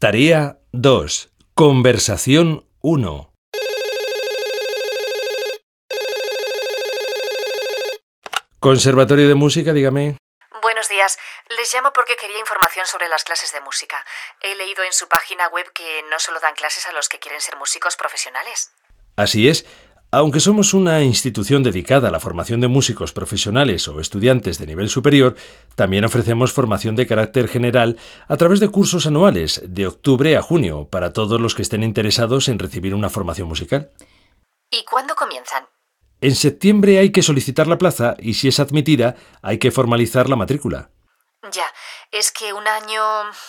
Tarea 2. Conversación 1. Conservatorio de Música, dígame. Buenos días. Les llamo porque quería información sobre las clases de música. He leído en su página web que no solo dan clases a los que quieren ser músicos profesionales. Así es. Aunque somos una institución dedicada a la formación de músicos profesionales o estudiantes de nivel superior, también ofrecemos formación de carácter general a través de cursos anuales de octubre a junio para todos los que estén interesados en recibir una formación musical. ¿Y cuándo comienzan? En septiembre hay que solicitar la plaza y si es admitida hay que formalizar la matrícula. Ya, es que un año...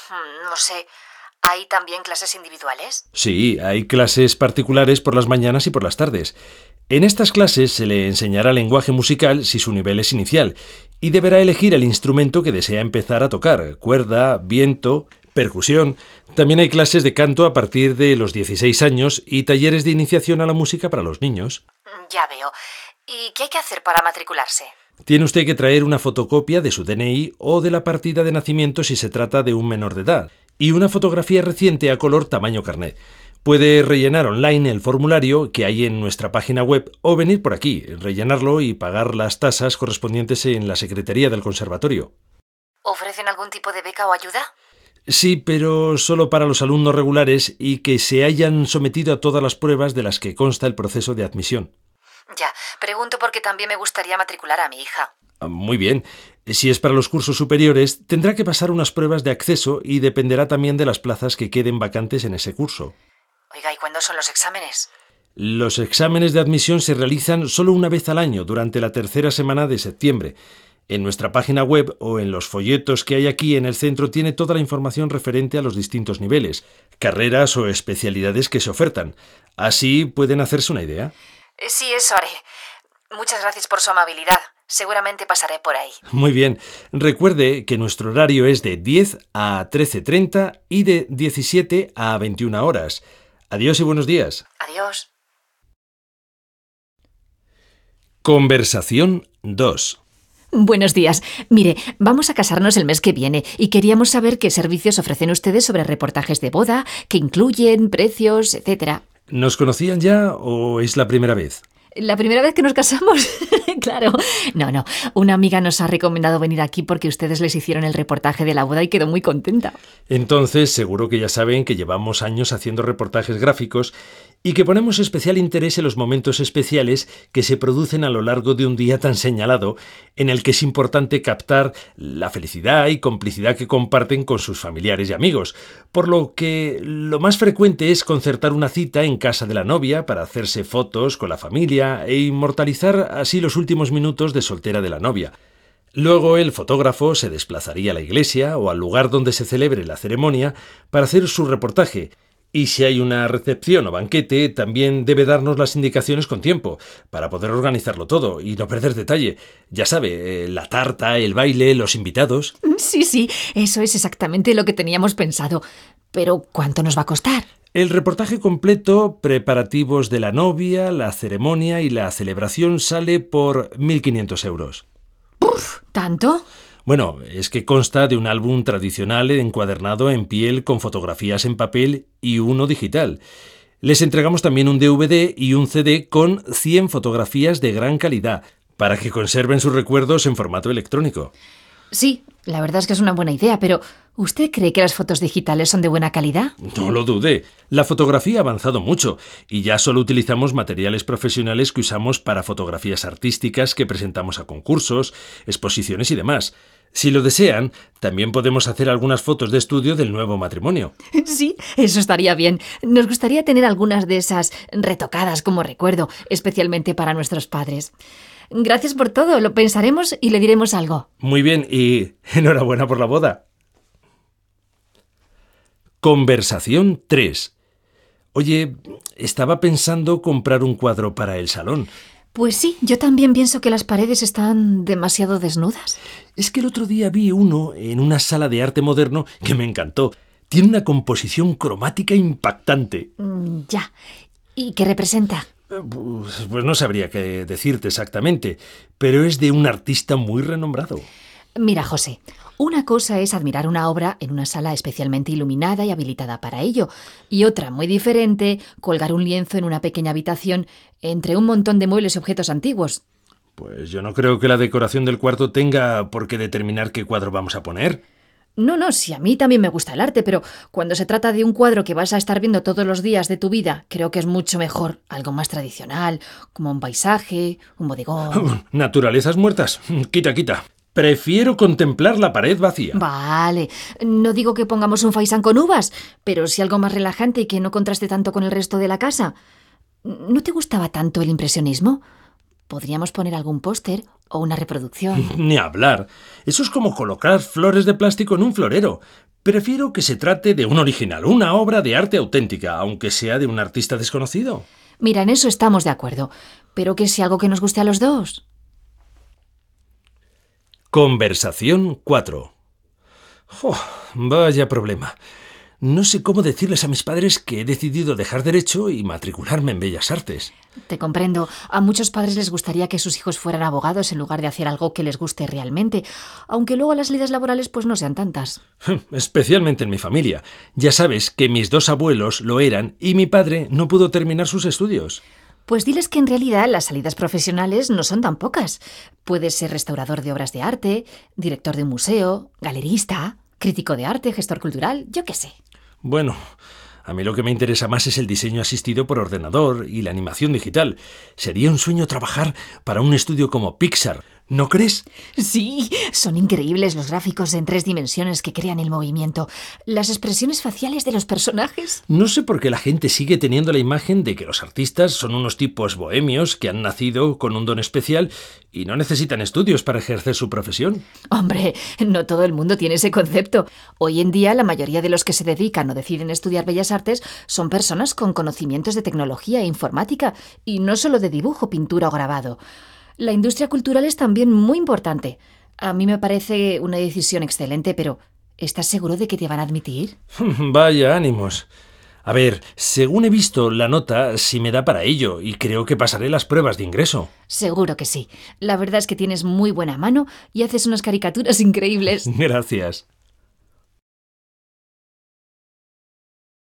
no sé... ¿Hay también clases individuales? Sí, hay clases particulares por las mañanas y por las tardes. En estas clases se le enseñará lenguaje musical si su nivel es inicial y deberá elegir el instrumento que desea empezar a tocar, cuerda, viento, percusión. También hay clases de canto a partir de los 16 años y talleres de iniciación a la música para los niños. Ya veo. ¿Y qué hay que hacer para matricularse? Tiene usted que traer una fotocopia de su DNI o de la partida de nacimiento si se trata de un menor de edad y una fotografía reciente a color tamaño carnet. Puede rellenar online el formulario que hay en nuestra página web o venir por aquí, rellenarlo y pagar las tasas correspondientes en la secretaría del conservatorio. ¿Ofrecen algún tipo de beca o ayuda? Sí, pero solo para los alumnos regulares y que se hayan sometido a todas las pruebas de las que consta el proceso de admisión. Ya, pregunto porque también me gustaría matricular a mi hija. Muy bien. Si es para los cursos superiores, tendrá que pasar unas pruebas de acceso y dependerá también de las plazas que queden vacantes en ese curso. Oiga, ¿y cuándo son los exámenes? Los exámenes de admisión se realizan solo una vez al año, durante la tercera semana de septiembre. En nuestra página web o en los folletos que hay aquí en el centro tiene toda la información referente a los distintos niveles, carreras o especialidades que se ofertan. Así pueden hacerse una idea. Sí, eso haré. Muchas gracias por su amabilidad. Seguramente pasaré por ahí. Muy bien. Recuerde que nuestro horario es de 10 a 13:30 y de 17 a 21 horas. Adiós y buenos días. Adiós. Conversación 2. Buenos días. Mire, vamos a casarnos el mes que viene y queríamos saber qué servicios ofrecen ustedes sobre reportajes de boda, qué incluyen, precios, etc. ¿Nos conocían ya o es la primera vez? ¿La primera vez que nos casamos? Claro. No. Una amiga nos ha recomendado venir aquí porque ustedes les hicieron el reportaje de la boda y quedó muy contenta. Entonces, seguro que ya saben que llevamos años haciendo reportajes gráficos y que ponemos especial interés en los momentos especiales que se producen a lo largo de un día tan señalado, en el que es importante captar la felicidad y complicidad que comparten con sus familiares y amigos, por lo que lo más frecuente es concertar una cita en casa de la novia para hacerse fotos con la familia e inmortalizar así los últimos minutos de soltera de la novia. Luego el fotógrafo se desplazaría a la iglesia o al lugar donde se celebre la ceremonia para hacer su reportaje. Y si hay una recepción o banquete, también debe darnos las indicaciones con tiempo, para poder organizarlo todo y no perder detalle. Ya sabe, la tarta, el baile, los invitados. Sí, eso es exactamente lo que teníamos pensado. Pero, ¿cuánto nos va a costar? El reportaje completo, preparativos de la novia, la ceremonia y la celebración sale por 1.500 euros. ¿Tanto? Bueno, es que consta de un álbum tradicional encuadernado en piel con fotografías en papel y uno digital. Les entregamos también un DVD y un CD con 100 fotografías de gran calidad, para que conserven sus recuerdos en formato electrónico. Sí, la verdad es que es una buena idea, pero ¿usted cree que las fotos digitales son de buena calidad? No lo dude. La fotografía ha avanzado mucho y ya solo utilizamos materiales profesionales que usamos para fotografías artísticas que presentamos a concursos, exposiciones y demás. Si lo desean, también podemos hacer algunas fotos de estudio del nuevo matrimonio. Sí, eso estaría bien. Nos gustaría tener algunas de esas retocadas como recuerdo, especialmente para nuestros padres. Gracias por todo, lo pensaremos y le diremos algo. Muy bien, y enhorabuena por la boda. Conversación 3. Oye, estaba pensando comprar un cuadro para el salón. Pues sí, yo también pienso que las paredes están demasiado desnudas. Es que el otro día vi uno en una sala de arte moderno que me encantó. Tiene una composición cromática impactante. Ya. ¿Y qué representa? Pues no sabría qué decirte exactamente, pero es de un artista muy renombrado. Mira, José, Una cosa es admirar una obra en una sala especialmente iluminada y habilitada para ello, y otra, muy diferente, colgar un lienzo en una pequeña habitación entre un montón de muebles y objetos antiguos. Pues yo no creo que la decoración del cuarto tenga por qué determinar qué cuadro vamos a poner. No, sí, a mí también me gusta el arte, pero cuando se trata de un cuadro que vas a estar viendo todos los días de tu vida, creo que es mucho mejor algo más tradicional, como un paisaje, un bodegón. Naturalezas muertas. Quita. Prefiero contemplar la pared vacía. Vale, no digo que pongamos un faisán con uvas, pero sí algo más relajante y que no contraste tanto con el resto de la casa. ¿No te gustaba tanto el impresionismo? Podríamos poner algún póster o una reproducción. Ni hablar. Eso es como colocar flores de plástico en un florero. Prefiero que se trate de un original, una obra de arte auténtica, aunque sea de un artista desconocido. Mira, en eso estamos de acuerdo, pero que sea algo que nos guste a los dos. Conversación 4. Vaya problema. No sé cómo decirles a mis padres que he decidido dejar derecho y matricularme en Bellas Artes. Te comprendo. A muchos padres les gustaría que sus hijos fueran abogados en lugar de hacer algo que les guste realmente, aunque luego las salidas laborales pues no sean tantas. Especialmente en mi familia. Ya sabes que mis 2 abuelos lo eran y mi padre no pudo terminar sus estudios. Pues diles que en realidad las salidas profesionales no son tan pocas. Puedes ser restaurador de obras de arte, director de un museo, galerista, crítico de arte, gestor cultural, yo qué sé. Bueno, a mí lo que me interesa más es el diseño asistido por ordenador y la animación digital. Sería un sueño trabajar para un estudio como Pixar, ¿no crees? Sí, son increíbles los gráficos en 3 dimensiones que crean el movimiento, las expresiones faciales de los personajes. No sé por qué la gente sigue teniendo la imagen de que los artistas son unos tipos bohemios que han nacido con un don especial y no necesitan estudios para ejercer su profesión. Hombre, no todo el mundo tiene ese concepto. Hoy en día la mayoría de los que se dedican o deciden estudiar Bellas Artes son personas con conocimientos de tecnología e informática y no solo de dibujo, pintura o grabado. La industria cultural es también muy importante. A mí me parece una decisión excelente, pero ¿estás seguro de que te van a admitir? Vaya ánimos. A ver, según he visto la nota, sí me da para ello y creo que pasaré las pruebas de ingreso. Seguro que sí. La verdad es que tienes muy buena mano y haces unas caricaturas increíbles. Gracias.